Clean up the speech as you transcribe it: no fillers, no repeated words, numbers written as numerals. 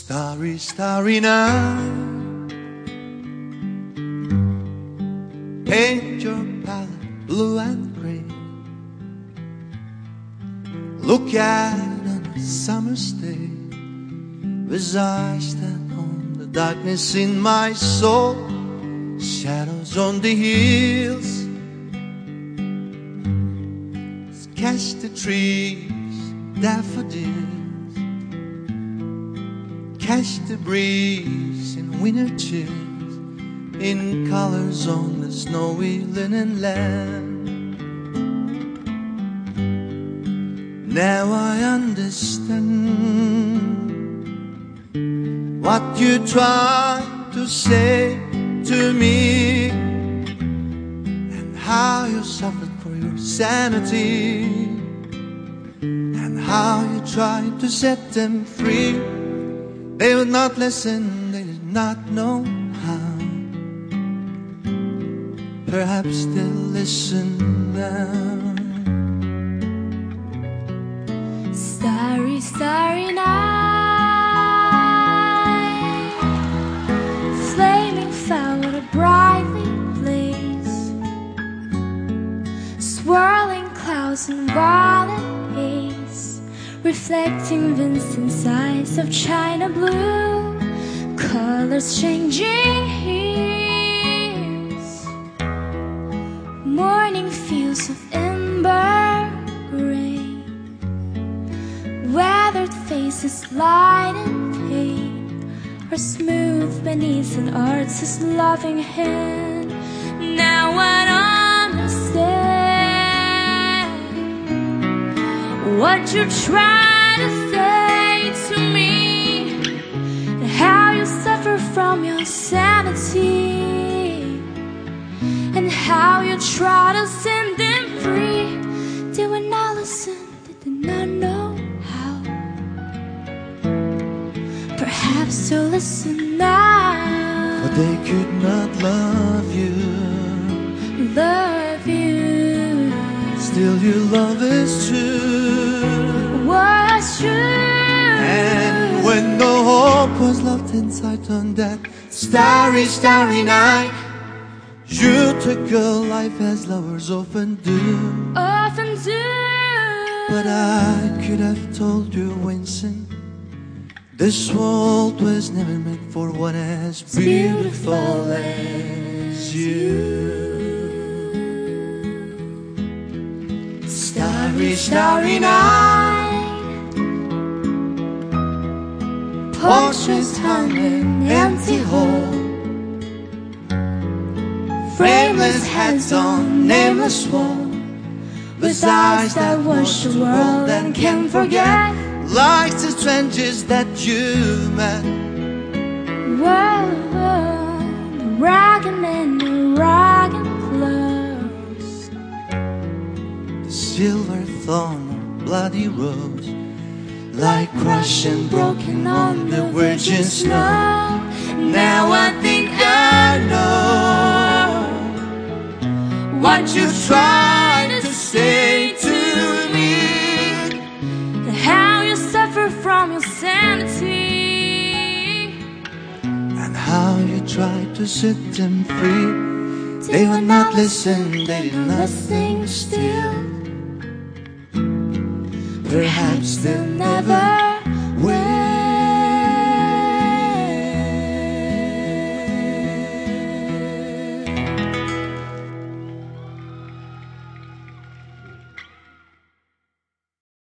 Starry, starry night, paint your palette blue and gray. Look at on a summer's day, with eyes that on the darkness in my soul, shadows on the hills, catch the trees, daffodils, catch the breeze in winter chills, in colors on the snowy linen land. Now I understand what you tried to say to me, and how you suffered for your sanity, and how you tried to set them free. They would not listen, they did not know how. Perhaps they'll listen now. Starry, starry night, flaming fire, what a brightly blaze, swirling clouds and violet haze, reflecting Vincent's eyes of china blue, colors changing hues, morning fields of ember gray, weathered faces light and pain are smooth beneath an artist's loving hand. Now I understand what you try to say to me, and how you suffer from your sanity, and how you try to set them free. They would not listen, they did not know how. Perhaps they'll listen now, but they could not love you. Love you, still your love is true. was true. And when no hope was left in sight on that starry, starry night, you took your life as lovers often do. Often do. But I could have told you, Vincent, this world was never meant for one as beautiful as you. Starry, starry night, portraits hung in empty hall, frameless heads on nameless wall, with eyes that watch the world and can't forget, like the strangers that you met. Whoa, the ragged men, the ragged clothes, The silver thorn or bloody rose, like crushed and broken on the virgin snow. Now I think I know what you tried to say to me, and how you suffer from your sanity, and how you tried to set them free. They would not listen, they did not think still. Perhaps they'll never